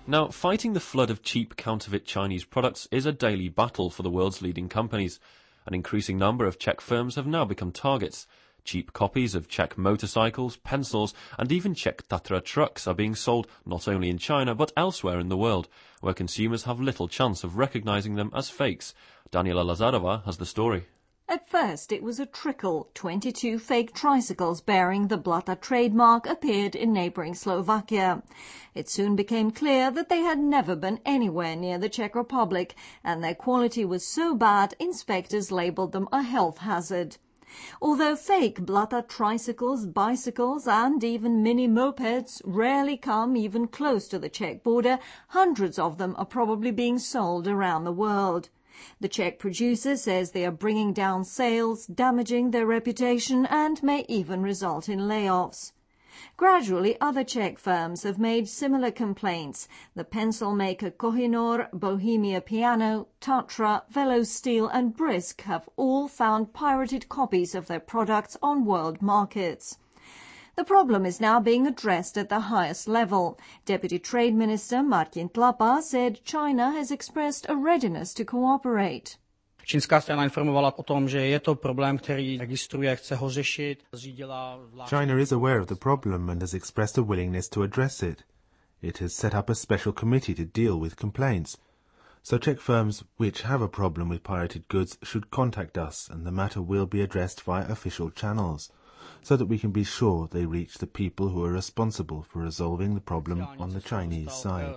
Now, fighting the flood of cheap counterfeit Chinese products is a daily battle for the world's leading companies. An increasing number of Czech firms have now become targets. Cheap copies of Czech motorcycles, pencils, and even Czech Tatra trucks are being sold not only in China but elsewhere in the world, where consumers have little chance of recognizing them as fakes. Daniela Lazarova has the story. At first it was a trickle. 22 fake tricycles bearing the Blata trademark appeared in neighbouring Slovakia. It soon became clear that they had never been anywhere near the Czech Republic, and their quality was so bad inspectors labelled them a health hazard. Although fake Blata tricycles, bicycles and even mini mopeds rarely come even close to the Czech border, hundreds of them are probably being sold around the world. The Czech producer says they are bringing down sales, damaging their reputation and may even result in layoffs. Gradually, other Czech firms have made similar complaints. The pencil maker Kohinoor, Bohemia Piano, Tatra, Velosteel and Brisk have all found pirated copies of their products on world markets. The problem is now being addressed at the highest level. Deputy Trade Minister Martin Tlapa said China has expressed a readiness to cooperate. Čínská strana informovala o tom, že je to problém, který registruje, chce ho řešit. China is aware of the problem and has expressed a willingness to address it. It has set up a special committee to deal with complaints. So Czech firms which have a problem with pirated goods should contact us and the matter will be addressed via official channels, so that we can be sure they reach the people who are responsible for resolving the problem on the Chinese side.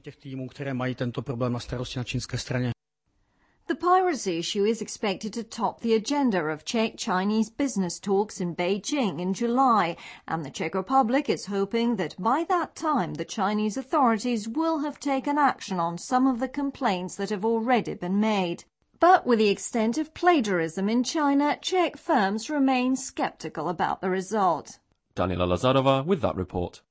The piracy issue is expected to top the agenda of Czech-Chinese business talks in Beijing in July, and the Czech Republic is hoping that by that time the Chinese authorities will have taken action on some of the complaints that have already been made. But with the extent of plagiarism in China, Czech firms remain sceptical about the result. Daniela Lazarova with that report.